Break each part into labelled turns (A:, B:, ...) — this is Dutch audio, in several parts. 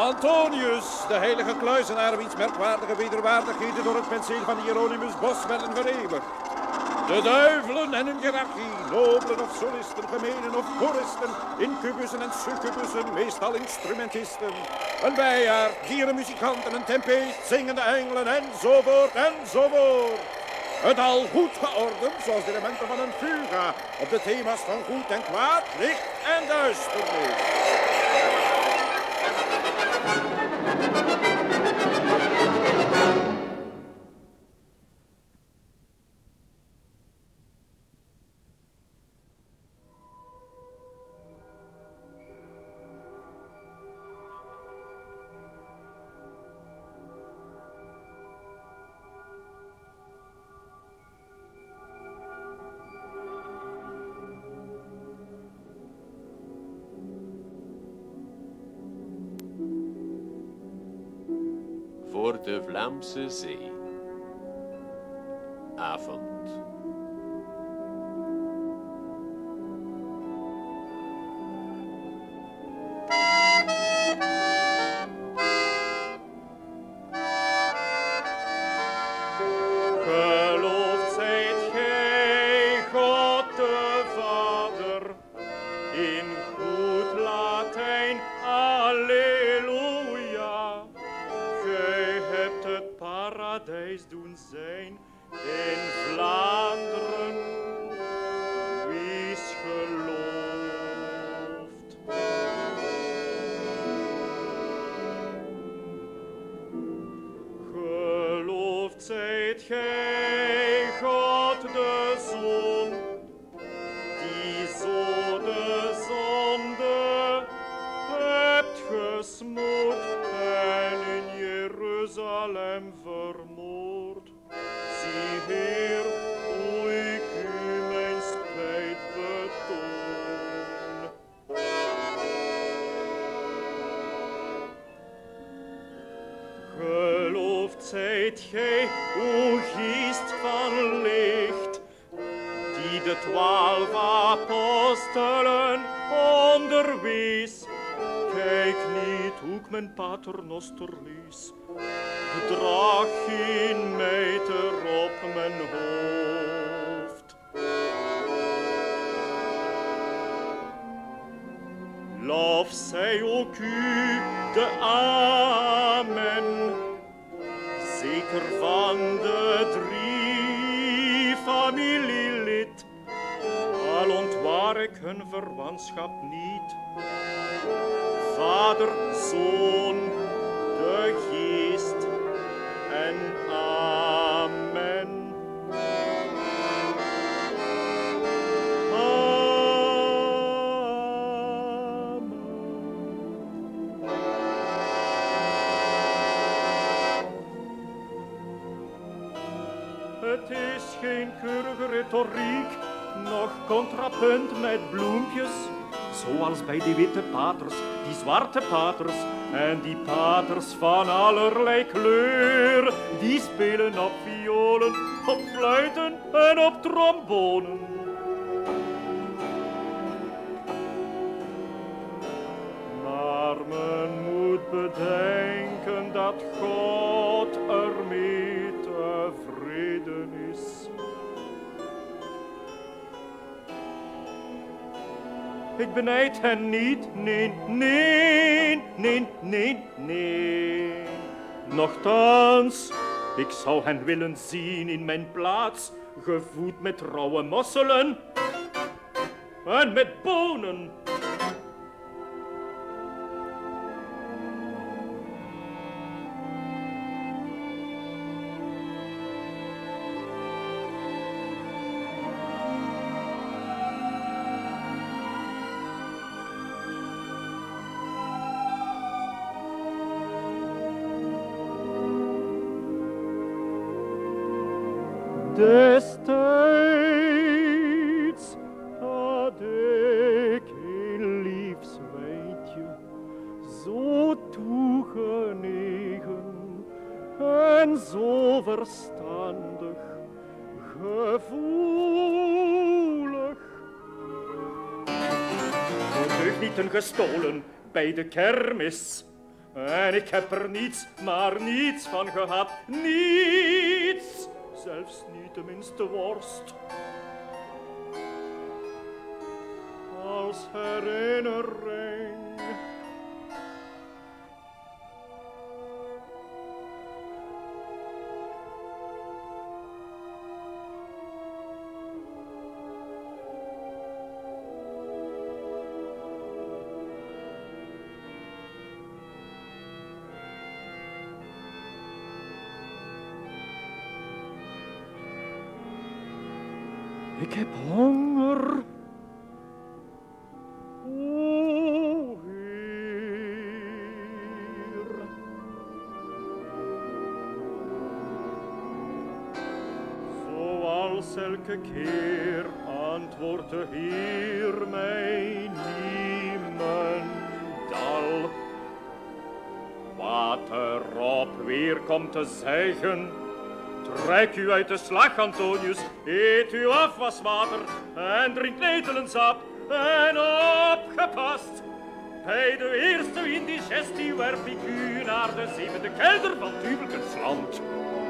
A: Antonius, de heilige kluizenaar, wiens merkwaardige wederwaardigheden door het penseel van Hieronymus Bos werden vereeuwigd. De duivelen en hun hiërarchie, nobelen of solisten, gemenen of choristen, incubussen en succubussen, meestal instrumentisten. Een bijaard, dierenmuzikanten, een tempeest, zingende engelen enzovoort enzovoort. Het al goed geordend, zoals de elementen van een fuga, op de thema's van goed en kwaad, licht en duisternis.
B: Voor de Vlaamse Zee. Avond.
C: Geloofd zijt gij, God de Vader, in goed Latijn, Alleluia. Gij hebt het paradijs doen zijn in Vlaanderen. Wie is geloofd? Geloofd zijt gij, God de Zoon, die zo de zonde hebt gesmoord en in Jeruzalem vermoord. Zie, Heer, hoe ik u mijn spijt betoon. Geloofd zijt gij, o geest van licht, die de 12 apostelen onderwees. Kijk niet hoe ik mijn paternoster lees, draag geen mijter op mijn hoofd. Lof zij ook u, de Amen, zeker van de 3 familielid, al ontwaar ik hun verwantschap niet. Vader, Zoon, de Geest en Amen. Het is geen keurige retoriek, noch contrapunt met bloempjes, zoals bij die witte paters, die zwarte paters en die paters van allerlei kleur. Die spelen op violen, op fluiten en op trombonen. Maar men moet bedenken dat God ermee tevreden is. Ik benijd hen niet, nee, nee, nee, nee, nee. Nochtans, ik zou hen willen zien in mijn plaats, gevoed met rauwe mosselen en met bonen. Destijds had ik een lief zwijntje, zo toegenegen en zo verstandig, gevoelig. De deugnieten gestolen bij de kermis, En ik heb er niets, maar niets van gehad. Niets, zelfs niet de minste worst. Als herinnering. Ik heb honger. O Heer. Zoals elke keer antwoordt de Heer mij niemendal. Wat erop weer komt te zeggen. Trek u uit de slag, Antonius, eet uw afwaswater en drink netelensap. En opgepast, bij de eerste indigestie werp ik u naar de zevende kelder van Tubelkensland.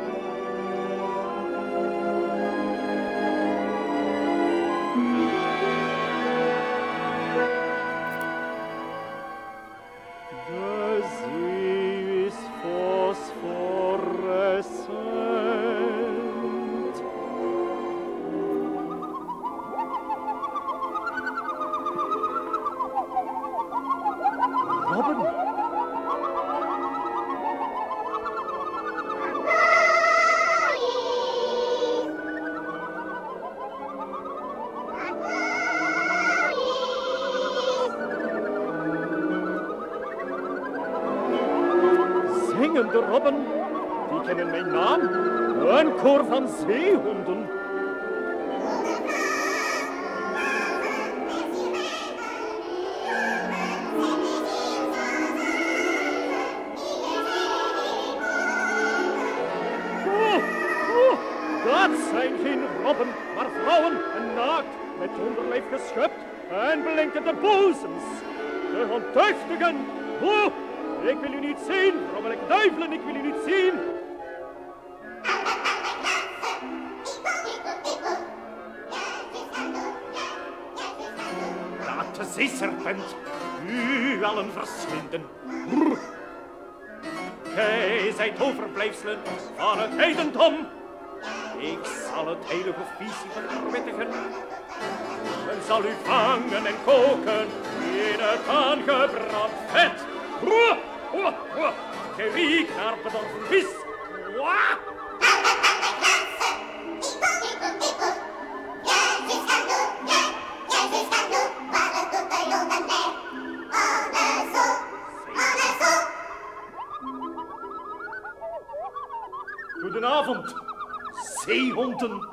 C: De zee is fosforescent. Robben. Zingende robben, die kennen mijn naam. Een koor van zeehonden. Dat zijn geen robben, maar vrouwen en naakt, met onderlijf geschept en blinkende bozems. De ontuchtigen, ik wil u niet zien, rommelijk duivelen, ik wil u niet zien. Laat de zeeserpent u allen verslinden. Gij zijt overblijfselen van het heidendom. Ik zal het heilige officie verwittigen. Men zal u vangen en koken in het aangebrand vet. Gij riekt naar bedorven vis. Goedenavond, zeehonden.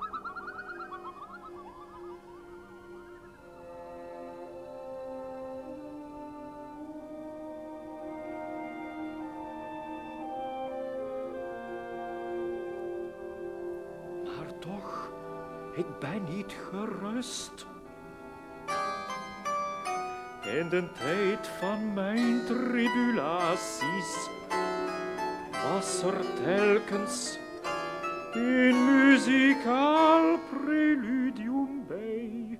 C: Maar toch, ik ben niet gerust. In de tijd van mijn tribulaties was er telkens een muzikaal preludium bij.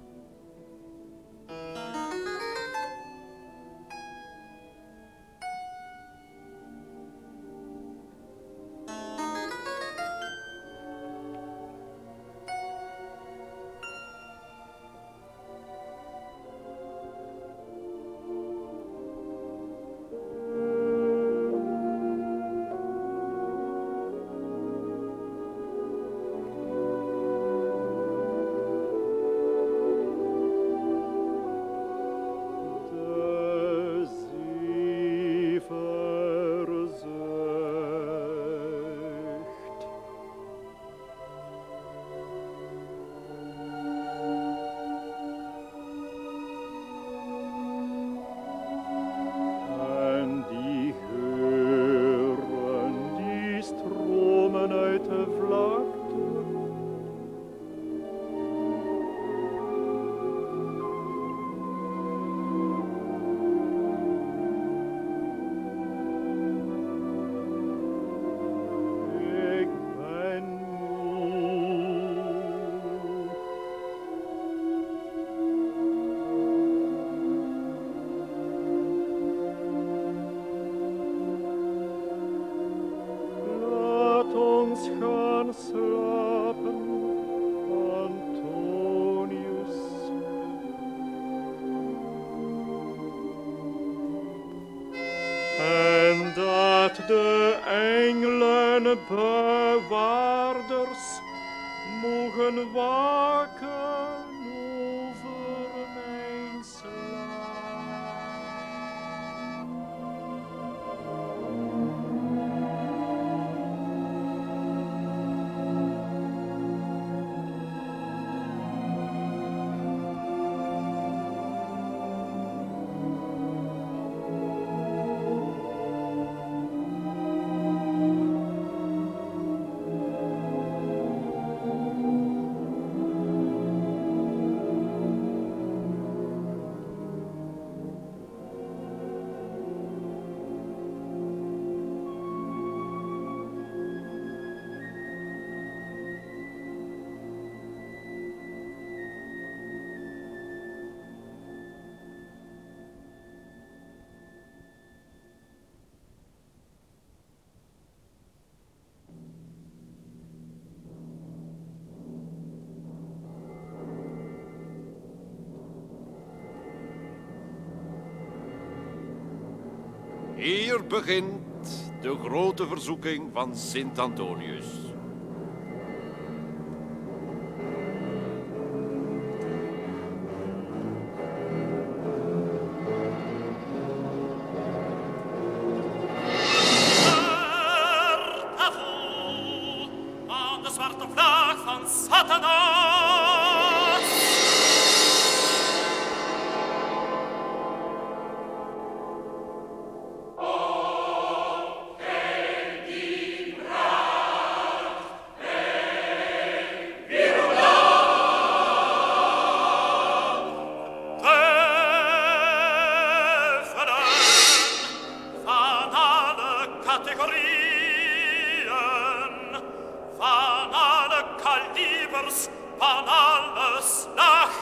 C: slapen, Antonius. En dat de engelen bewaarders mogen waken over mijn slaap.
A: Hier begint de grote verzoeking van Sint Antonius.
D: Aan de zwarte vlag van Satanas. Van alles nach.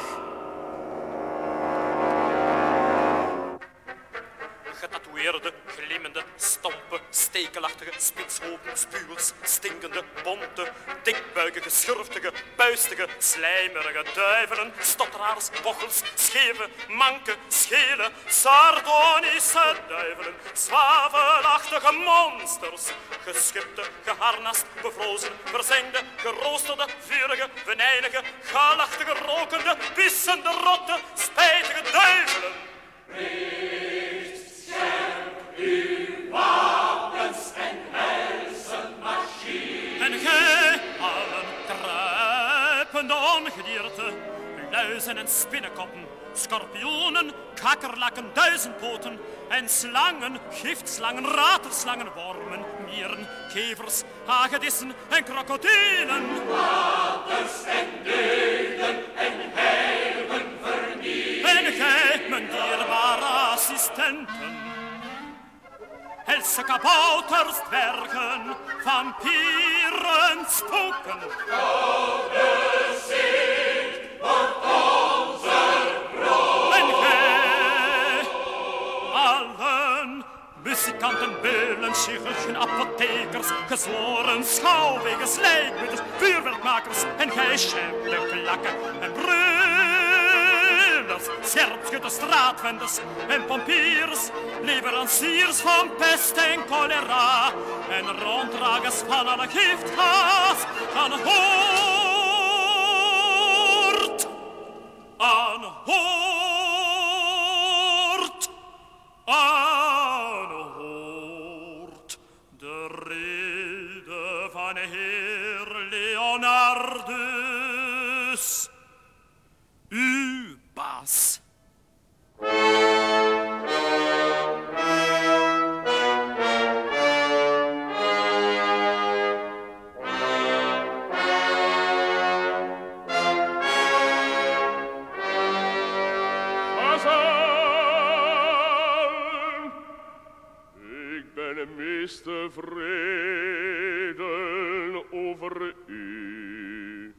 D: Getatoeëerde, glimmende, stompe, stekelachtige, spitshoofdige, spuwers, stinkende, bonte, dikbuikige, schurftige, puistige, slijmerige duivelen, stotteraars, bochels, scheve, manke, schele, sardonische duivelen, zwavelachtige monsters, geschipte, geharnast, bevrozen, verzengde, geroosterde, vurige, venijnige, galachtige, rokende, pissende, rotte, spijtige duivelen. Uw wapens en helsenmachine. En gij allen kruipende ongedierte, luizen en spinnenkoppen, schorpioenen, kakkerlakken, duizendpoten en slangen, giftslangen, raterslangen, wormen, mieren, kevers, hagedissen en krokodillen. Waters en deugden en heiligen vernielen. En gij, mijn dierbare assistenten, helse kabouters, dwergen, vampieren, spoken. Gouden Sint wordt onze brood. En gij, allen, muzikanten, beulen, chirurgen, apothekers, gezworen schouwwegers, lijkbidders, vuurwerkmakers, en gij, scherpklakken en brullers, scherpschutters, straatvenders en pompiers, leveranciers van pest en cholera en ronddragers van alle giftgas aan hoort, aan hoort, aan hoort, de rede van Heer Leonardus, uw baas.
C: Tevreden over u.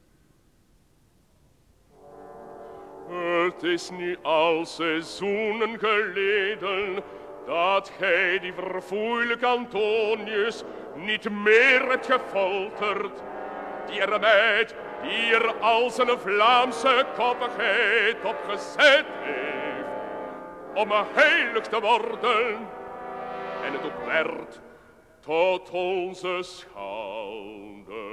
C: Het is nu al seizoenen geleden dat gij die verfoeilijke Antonius niet meer hebt gefolterd
E: die meid die als een Vlaamse koppigheid opgezet heeft om heilig te worden. En het ook werd tot onze schande.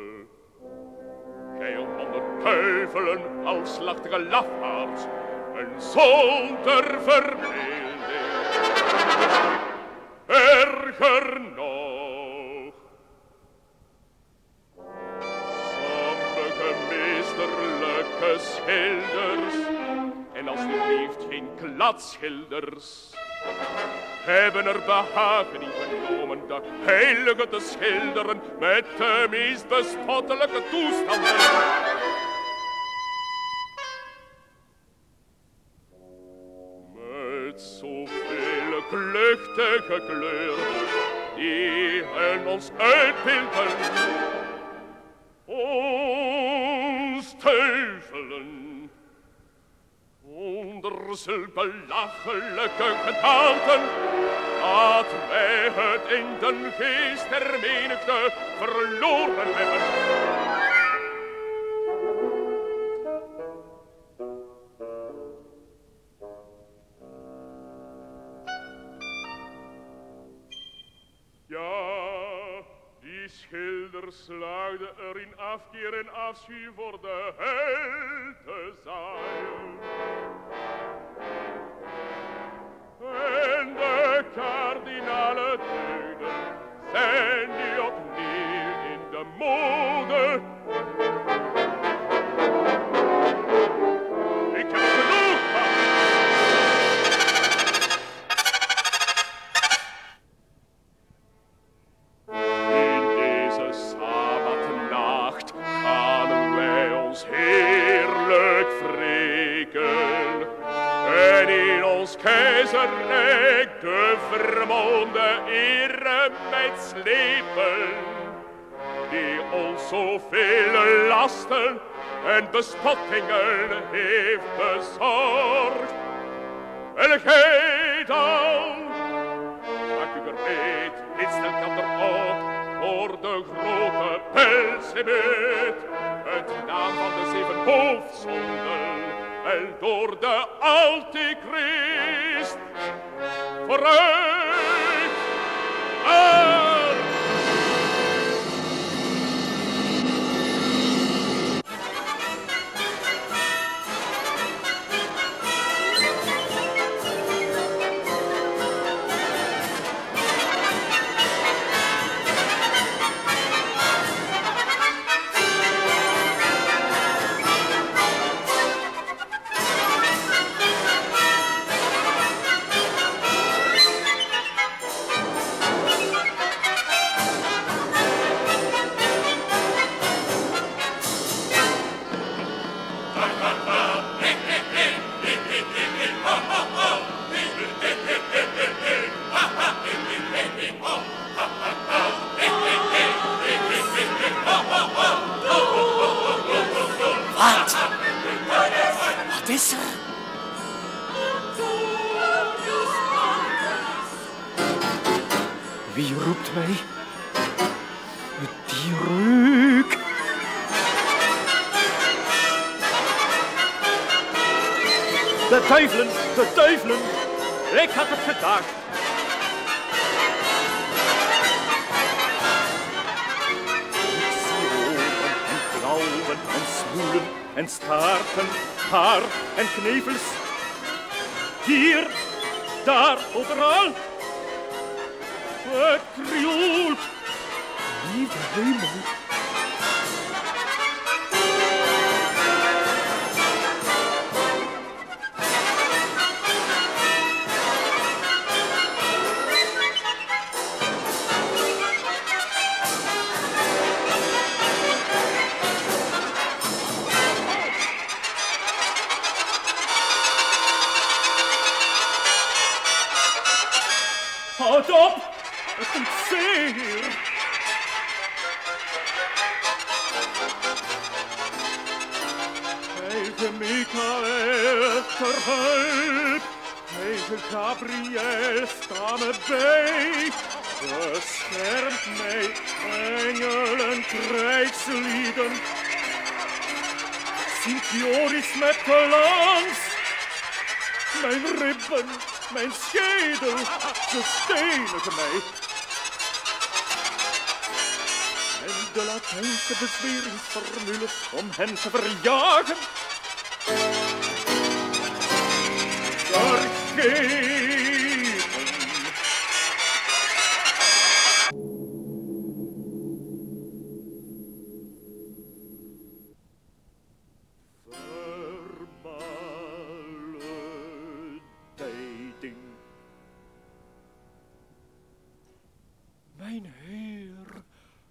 E: Gij onder duivelen als slachtige lafaards en zonder verbeelding. Erger nog, sommige meesterlijke schilders, en alsjeblieft geen kladschilders, hebben er behagen in genomen de heilige te schilderen met de meest bespottelijke toestanden. Met zoveel kluchtige kleuren die hen ons uitbeelden, ons teuvelen. Onder zulke belachelijke gedaanten, dat wij het in den geest der menigte verloren hebben. Ja, die schilder slaagde er in afkeer en afschuw voor de hel te zaaien. En de kardinale deugden zijn nu opnieuw in de mode. Ik heb genoeg van. In deze sabbatnacht gaan wij ons heerlijk wreken. En in ons keizerrijk de vermoonde eremeid slepen, die ons zoveel lasten en bespottingen heeft bezorgd. En gij dan, maak u gereed, dit stelt elkander op voor de grote Belzebub, het naam van de 7 hoofdzonden. En door de Antichrist vooruit aan.
D: Wat is er?
C: Wie roept mij? Die reuk. De duivelen. Ik had het gedacht. Ik zie ogen en klauwen en smoelen en staarten, haar en knevels. Hier, daar, overal. Het krioelt. Lieve hemel. Houd op! Het doet zeer! Heilige Michael, ter hulp! Heilige Gabriel, sta me bij! Beschermt mij, engelen, krijgslieden. Sint Joris met de lans. Mijn ribben, mijn schedel, ze stenigen mij. En de Latijnse bezweringsformule om hen te verjagen. Vergeven. Vermaledeiding. Mijn Heer.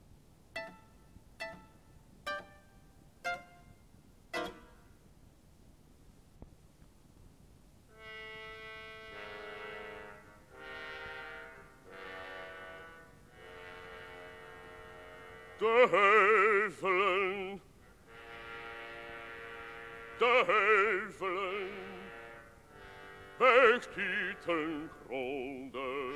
E: De heuvelen, de heuvelen, buigt u ten gronde.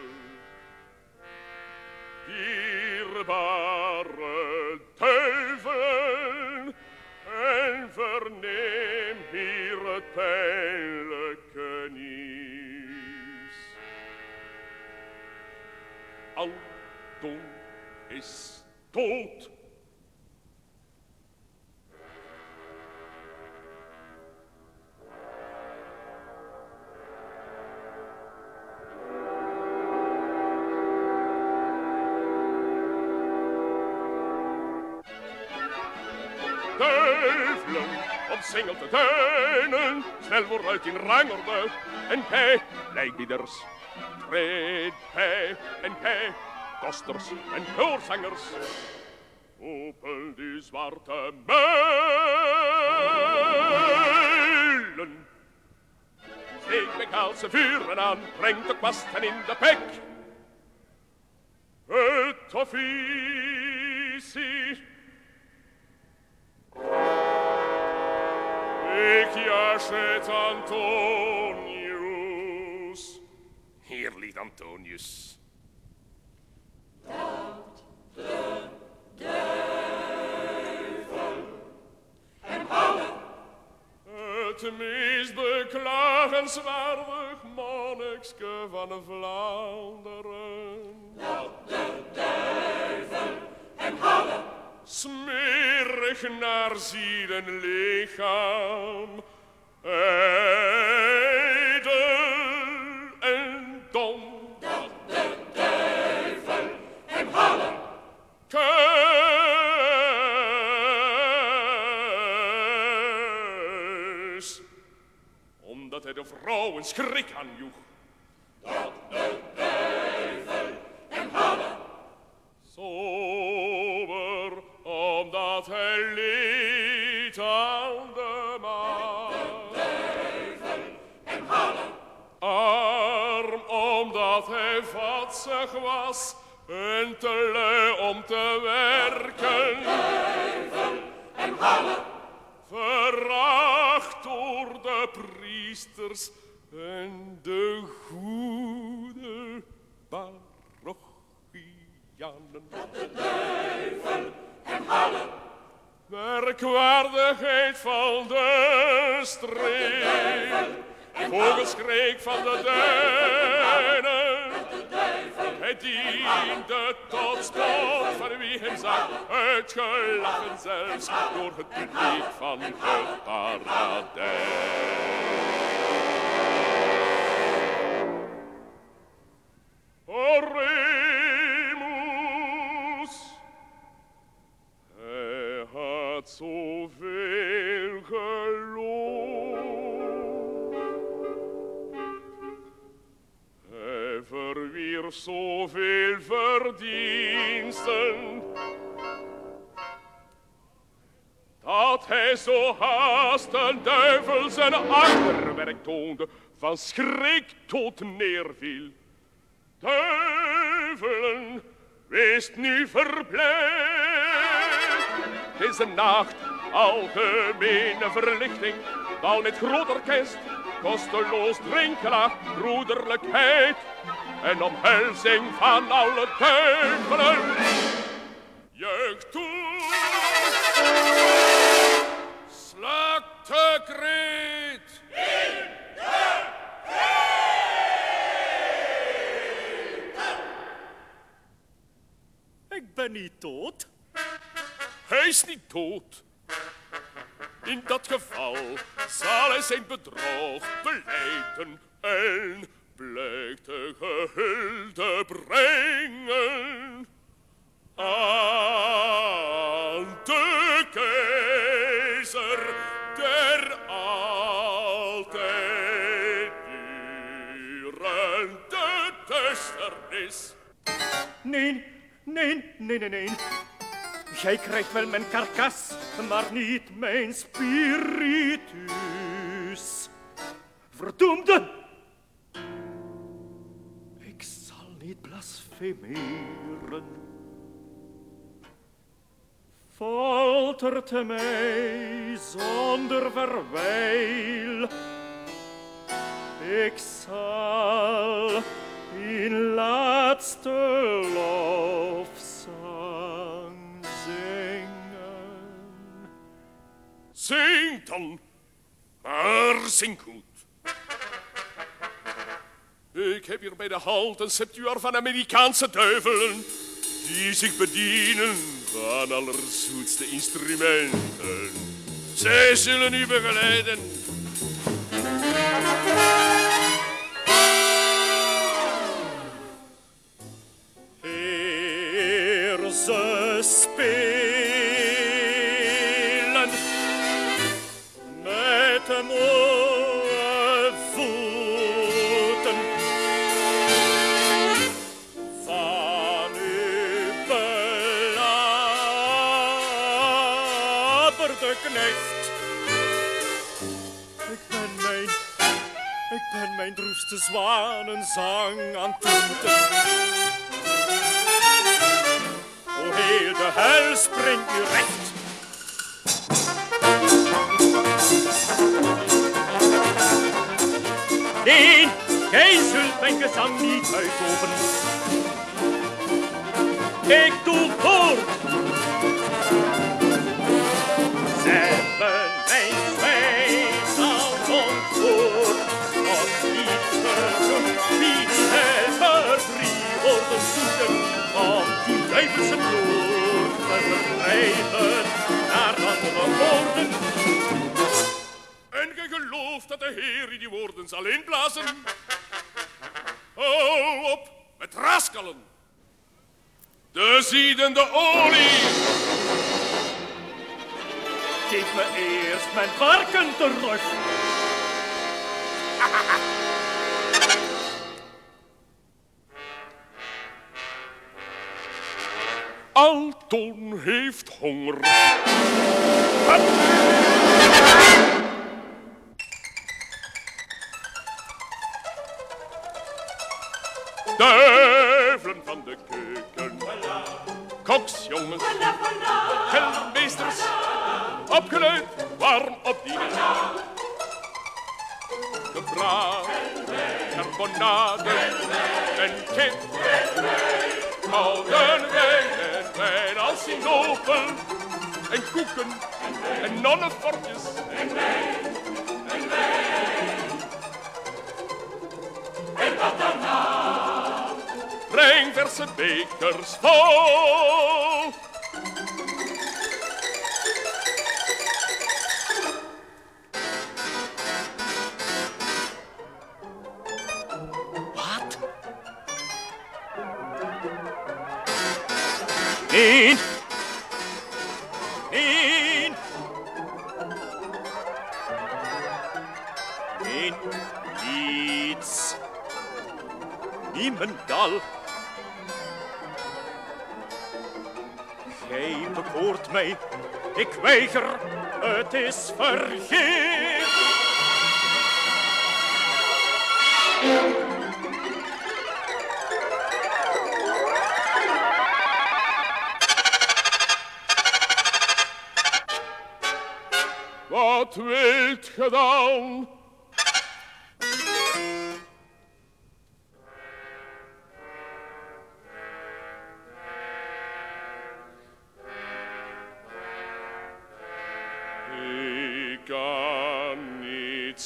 E: Dierbare duivelen, en verneem hier het pijnlijke nieuws. Anton is dood. Duivelen, omsingeld de duinen, snel vooruit in rangorde. En gij, lijkbieders, treed bij. En gij, kosters en choorzangers, open die zwarte muilen. Steek Bengaalse vuren aan, brengt de kwasten in de pek. Het officie. Ik jaget Antonius. Hier ligt Antonius. Het meest beklagenswaardig monnikske van Vlaanderen. Dat de duivel hem houden. Smerig naar ziel en lichaam. Ijdel en dom. Dat de duivel hem houden. Omdat hij de vrouwen schrik aanjoeg. Dat de duivel hem houden. Sober, omdat hij liet aan de maan. Dat de duivel hem houden. Arm, omdat hij vatsig was en te lui om te werken. Dat de duivel hem houden. Veracht door de priesters en de goede parochianen. Dat de duivel hem houden. Merkwaardigheid van de streek, vogelskreek van de duinen. Hij diende tot spot van wie hem zag, uitgelachen zelfs door het publiek van het paradijs. Oremus, hij had zoveel geloof. Hij verwierf zoveel verdiensten, dat hij zo haast de duivel zijn achterwerk toonde, van schrik tot neerviel. Duivelen, wees nu verblijd. Het is een nacht, algemene verlichting, dan met groot orkest, kosteloos drinkelaar, broederlijkheid. en omhelzing van alle duivelen. Juich toe, slag de kreet.
C: Ik ben niet dood.
E: Hij is niet dood. In dat geval zal hij zijn bedrog belijden en blijkt de gehulde brengen aan de keizer der altijd durende duisternis.
C: Nee. Jij krijgt wel mijn karkas, maar niet mijn spiritus. Verdoemde! Ik zal niet blasfemeren. Foltert mij zonder verwijl. Ik zal in laatste lofzang zingen.
E: Zing dan, maar zing goed. Ik heb hier bij de hand een septuor van Amerikaanse duivelen, die zich bedienen van allerzoetste instrumenten. Zij zullen u begeleiden.
C: Heer, ze spelen met de mooie voeten van uw belabberde knecht. Ik ben mijn droefste zwanenzang aan toeten. O heel de hel springt u recht. Nee, gij zult mijn gezang niet uitlopen. Ik doe voort. Zetten mijn zwijs als ontvoerd. Nog niet genoeg, wie helper drie woorden zoeken. Om die duivelse bloed te verdrijven naar andere woorden.
E: En gij gelooft dat de Heer in die woorden zal inblazen? Hou op met raskelen. De ziedende olie.
C: Geef me eerst mijn varken terug.
E: Alton heeft honger. Duivelen van de keuken, koksjongens, keldermeesters, opgeluid, warm op die gebraad, carbonade en kip, gouden wijn en wijn als sinopel, en koeken en nonnenvorkjes en wijn. En wat daarna? Breng verse bekers vol.
C: Wat? Nee. Nee. Nee, niets. Niemendal. Gij bekoort mij, ik weiger, het is vergeefs.
E: Wat wilt ge dan?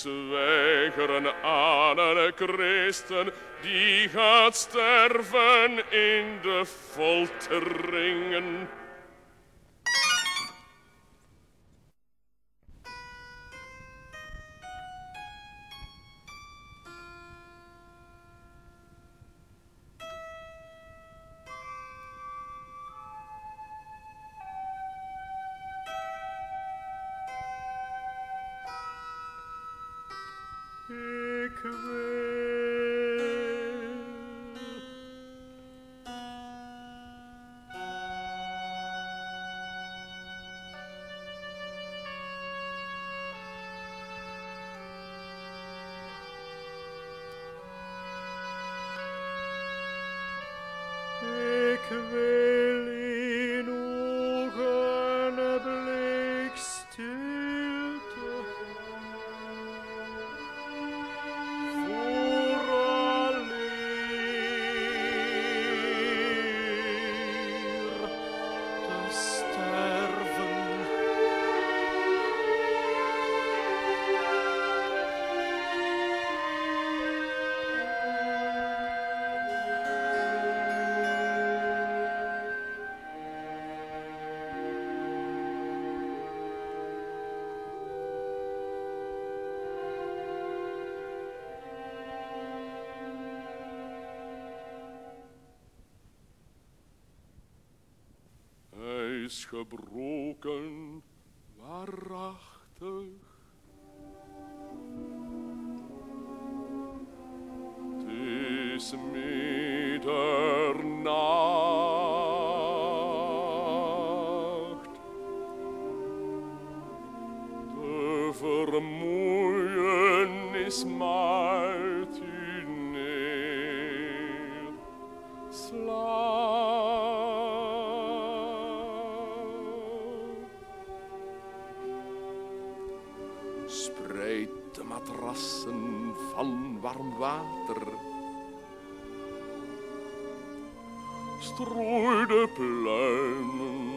E: weigeren aan een christen die gaat sterven in de folteringen.
C: Ik wil. Ik wil in ogenblik stilte vooraleer te sterven.
E: Hij is gebroken, waarachtig. Het is middernacht. De vermoeienis maalt u neer. Slaap. Spreid de matrassen van warm water. Strooi de pluimen.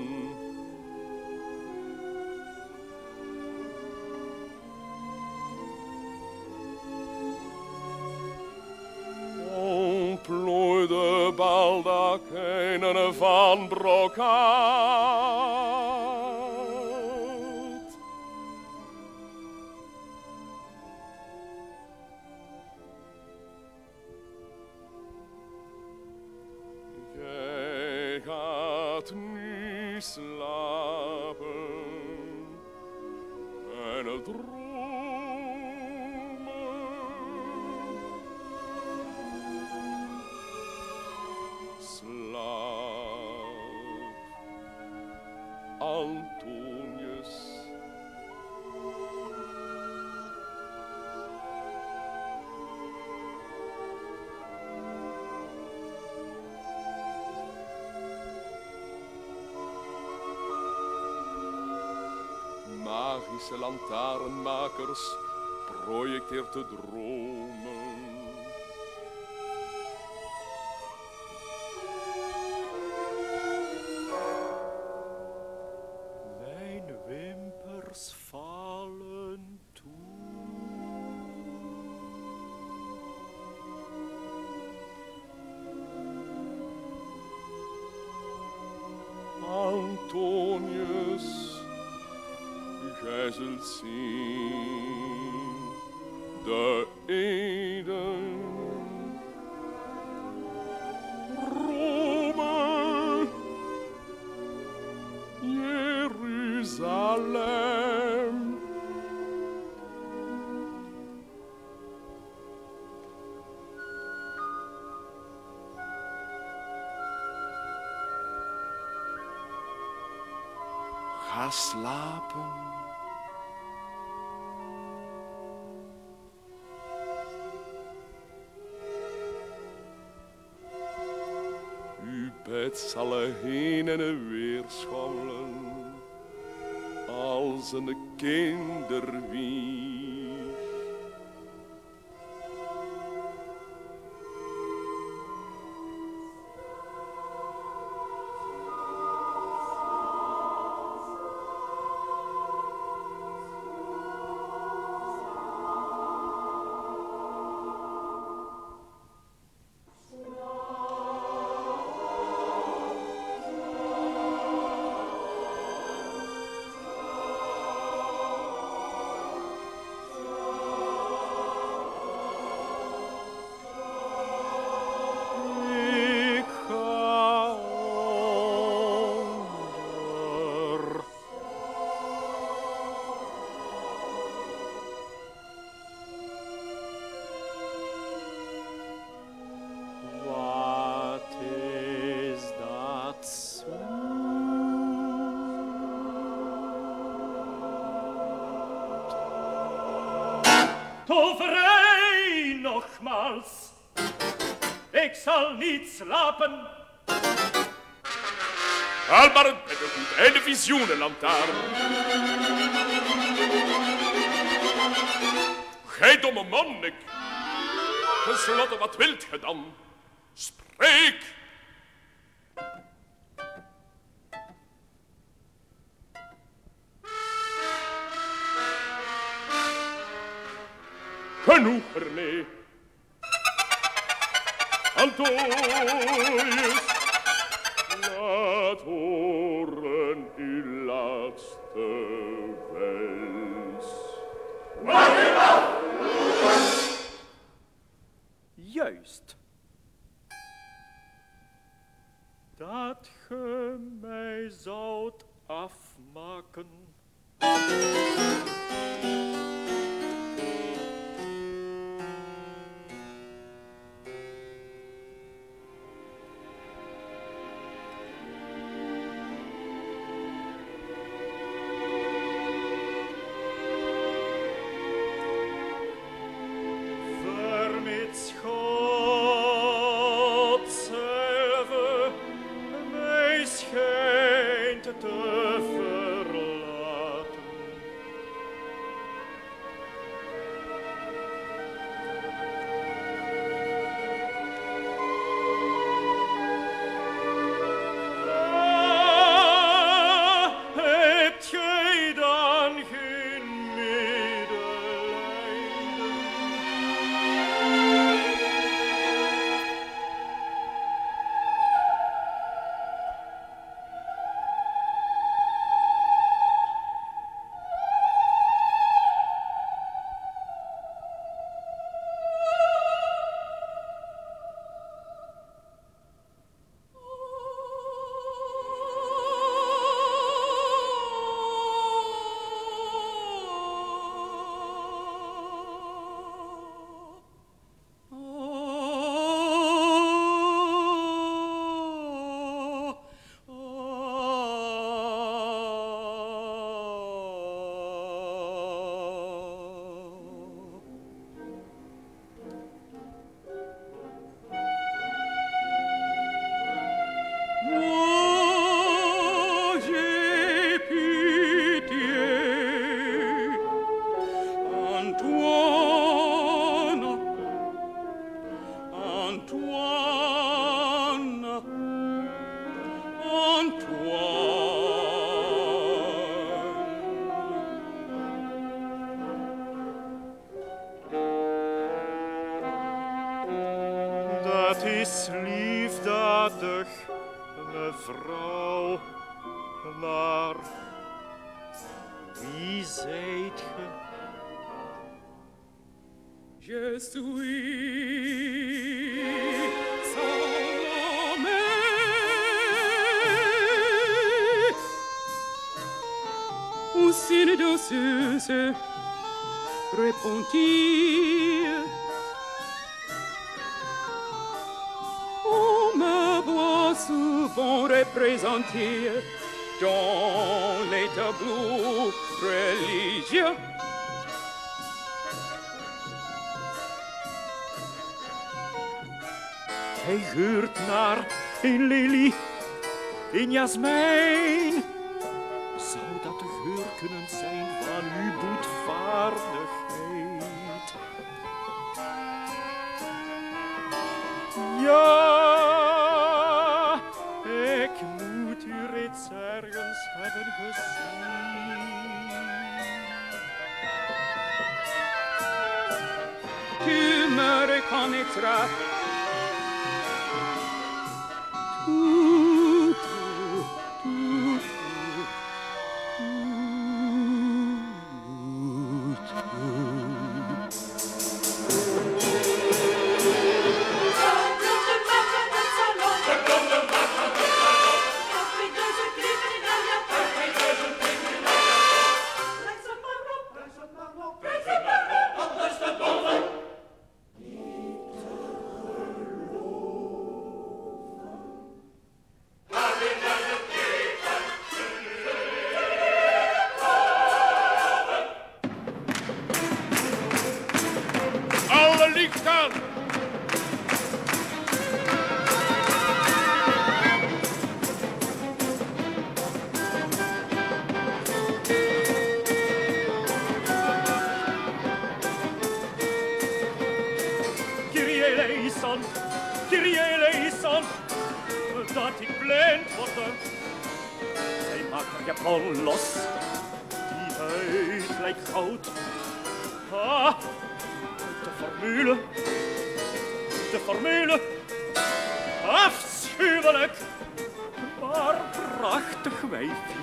E: Ontplooi de baldakijnen van brokaat. Gij gaat nu slapen en het dromen. Slaap, Antonius. Magische lantaarnmakers, projecteert de dromen.
C: Mijn wimpers vallen toe.
E: Antonius, gij zult zien de Eden. Rome, Jeruzalem. Ga slapen. Uw bed zal heen en weer schommelen als een kinderwieg.
C: toverij nogmaals. Ik zal niet slapen.
E: Haal maar het beddengoed en de visioenenlantaarn. Gij domme monnik. Ten slotte, wat wilt ge dan? Spreek! Genoeg ermee. Antonius, laat horen uw laatste wens.
C: Juist. Dat ge mij zoudt afmaken. Vermits God zelve mij schijnt te verlaten. Hebt gij dan geen medelijden? Dat is liefdadig, mevrouw, maar wie zijt ge?
F: Je suis Salomé. Aussi de douceuse répondit. On me voit souvent représenté dans les tableaux religieux.
C: Hij geurt naar een lelie, een jasmijn. Zou dat de geur kunnen zijn van uw boetvaardigheid? Ja, ik moet u reeds ergens hebben gezien.
F: Tu me reconnaîtras.
C: laat ik blind worden. Zij maakt haar japon los, die huid lijkt goud. Ah, de formule, afschuwelijk, maar prachtig wijfje.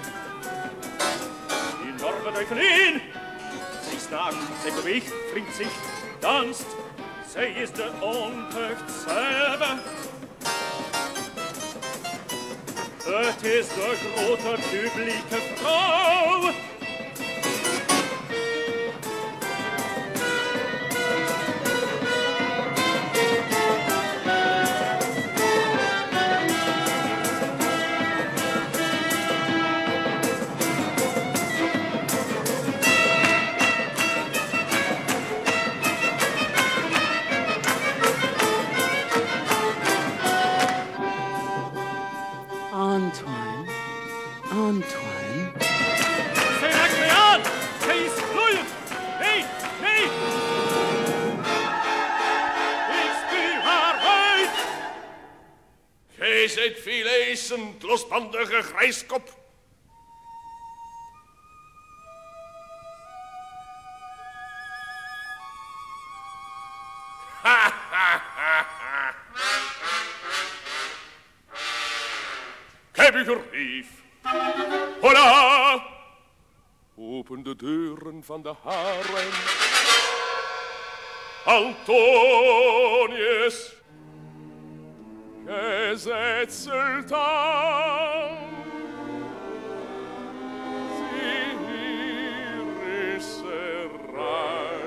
C: Enorme duivelin, zij snaakt, zij beweegt, wringt zich, danst. Zij is de ontucht zelf. Het is de grote publieke vrouw.
F: Antoine.
C: Zij raakt mij aan. Zij is gloeiend. Nee. Ik spuw haar uit.
E: Gij zijt veel eisend, losbandige grijskop. Ik heb u gerief. Hola! Open de deuren van de harem. Antonius, gij zijt sultan. Zie, hier is er ruim.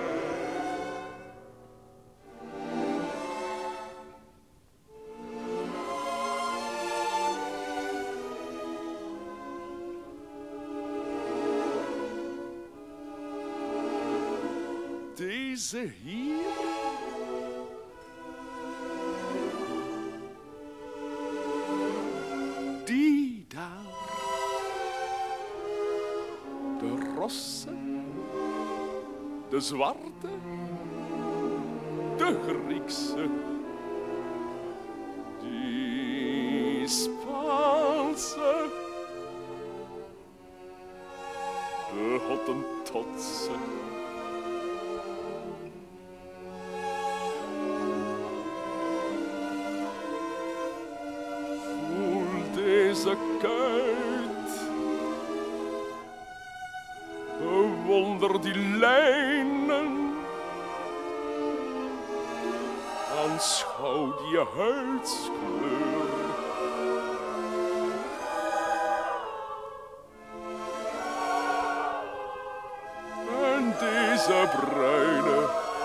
E: Deze hier? Die daar. De rosse. De zwarte. De Griekse. Die Spaanse. De Hottentotse. Deze kuit. Bewonder die lijnen. Aanschouw die huidskleur. En deze bruine.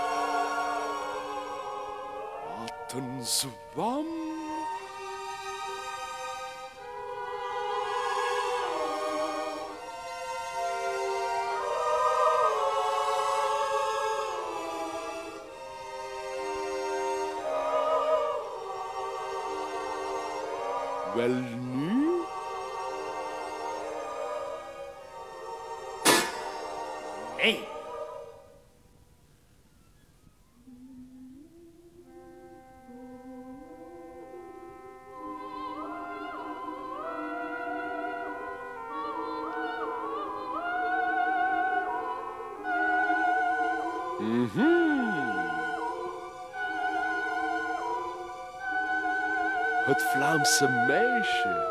E: Wat een zwam. Wel nu?
C: Nee.
E: Het Vlaamse meisje.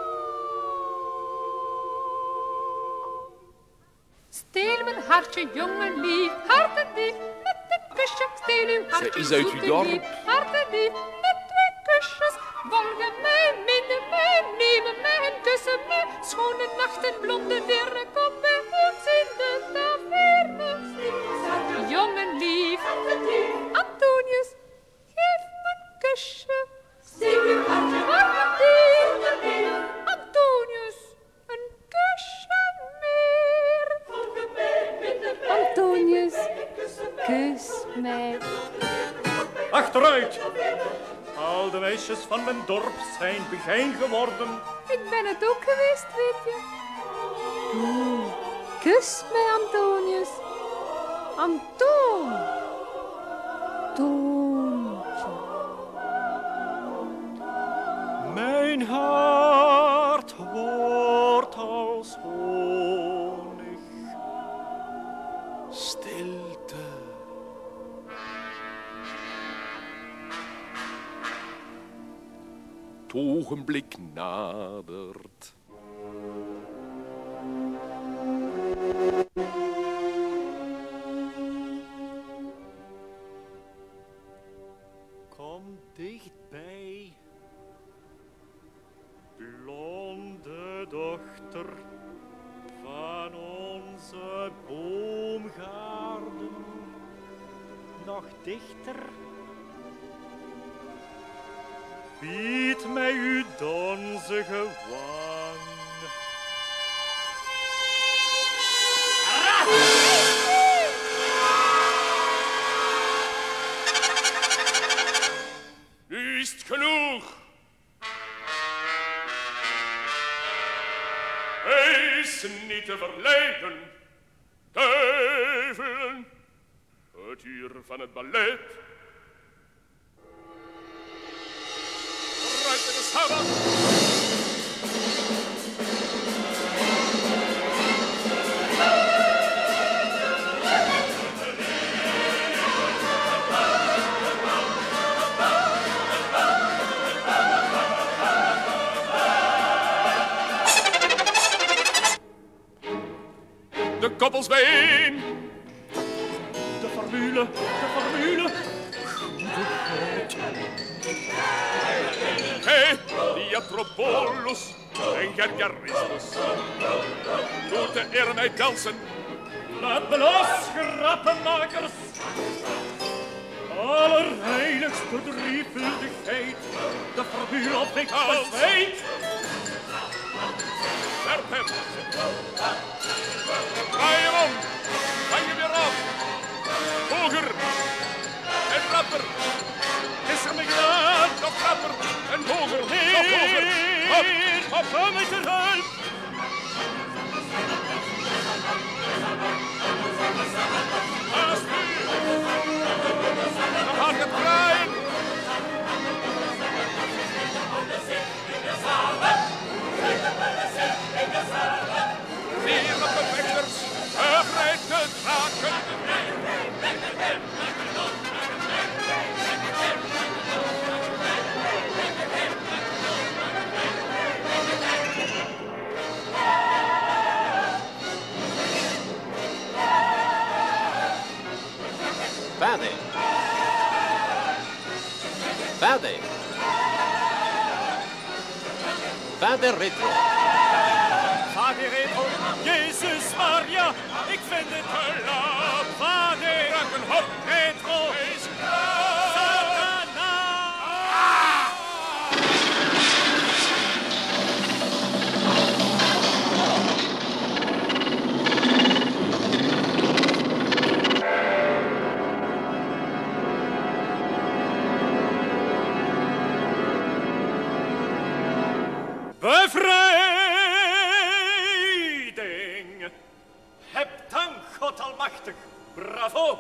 G: Steel mijn hartje, jongen lief, hartedief, met een kusje. Steel uw hartje,
E: Zij is uit uw dorp.
G: lief, hartedief, met 2 kusjes. Volgen mij, minnen mij, nemen mij en kussen mij. Schone nachten, blonde weer, kom bij ons in de taverne. Jongen lief, Antonius, geef me een kusje. Steel uw hartje, hartedief, Antonius, een kusje meer. Antonius, kus mij.
C: Achteruit! Al de meisjes van mijn dorp zijn begijn geworden.
G: Ik ben het ook geweest, weet je. Kus mij, Antonius. Antoon. Toontje.
C: Mijn hart
B: Stilte. Het ogenblik nadert.
C: Kom dichtbij, blonde dochter van onze boomgaarden. Nog dichter. Bied mij uw donzige wang.
E: Nu is het genoeg. Wees niet te verleiden, duivelen. Het uur van het ballet. Vooruit in de sabbat. De koppels bijeen.
C: De formule, de formule.
E: Hey, Diatrobolus en Gargarismus. Doet de eer mij dansen.
C: Laat me los, grappenmakers. Allerheiligste drievuldigheid. De formule op ik bezweet.
E: Werp hem. Draai hem om. Vang hem weer af. Hoger. En rapper.
C: Is er me gedaan?
E: Nog rapper. En hoger. Nog hoger. Hop, hop.
C: Kom met de hulp.
E: Haast u. Dan gaat het draaien. Vier op de vechters. Bevrijd de draken.
B: Vade. Vade. Vade retro.
C: Vader retro, Jezus Maria, ik vind het te laat. Vader,
E: Hop.
C: retro,
E: Wees klaar.
C: Satana. Bevrijding! Heb dank, God almachtig. Bravo!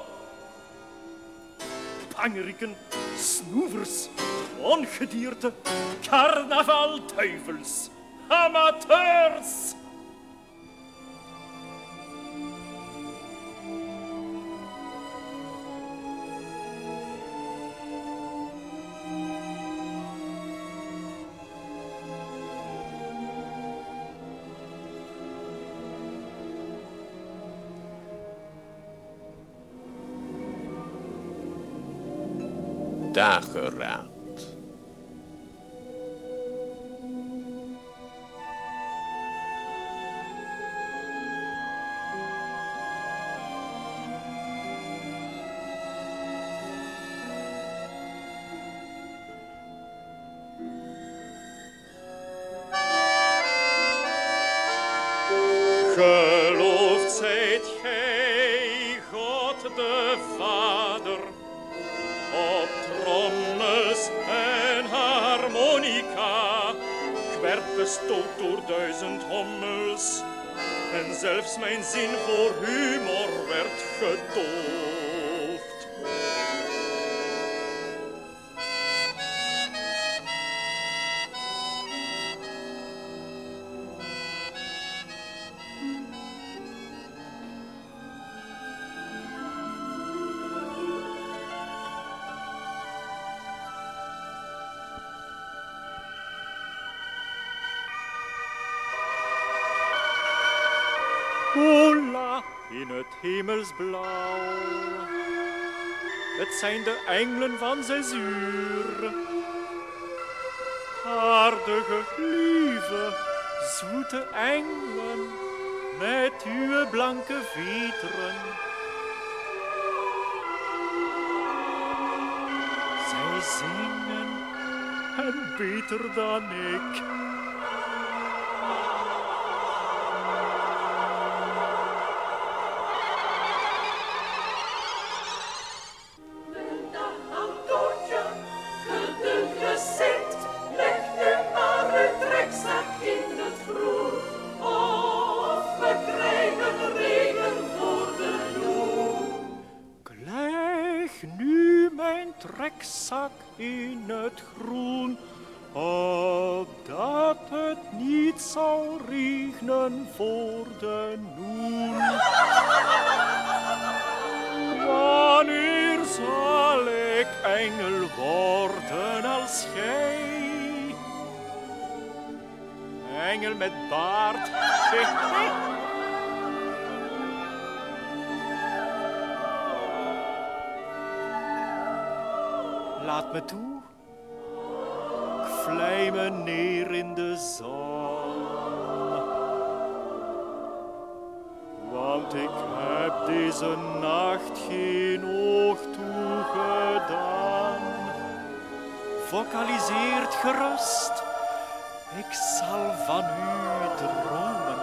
C: Pangeriken, snoevers, ongedierte, carnavalduivels, amateurs!
B: Dageraad.
C: Geloofd zijt gij, God de Vader, op trommels en harmonica. Ik werd bestoot door 1000 hommels en zelfs mijn zin voor humor werd gedoofd. het hemelsblauw. Het zijn de engelen van 6 uur. Aardige, lieve, zoete engelen, met uw blanke veteren. Zij zingen, en beter dan ik. Trekzak in het groen, opdat het niet zal regenen voor de noen. Wanneer zal ik engel worden als gij? Engel met baard, laat me toe, ik vlei me neer in de zon. Want ik heb deze nacht geen oog toegedaan. Vocaliseert gerust, ik zal van u dromen.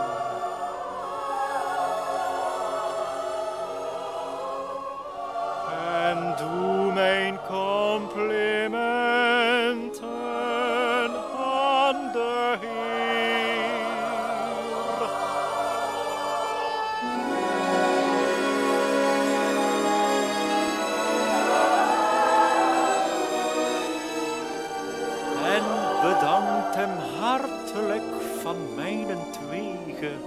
C: En doe mijn complimenten aan de Heer. En bedankt hem hartelijk van mijnentwege.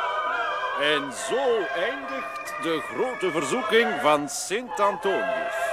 A: En zo eindigt de grote verzoeking van Sint Antonius.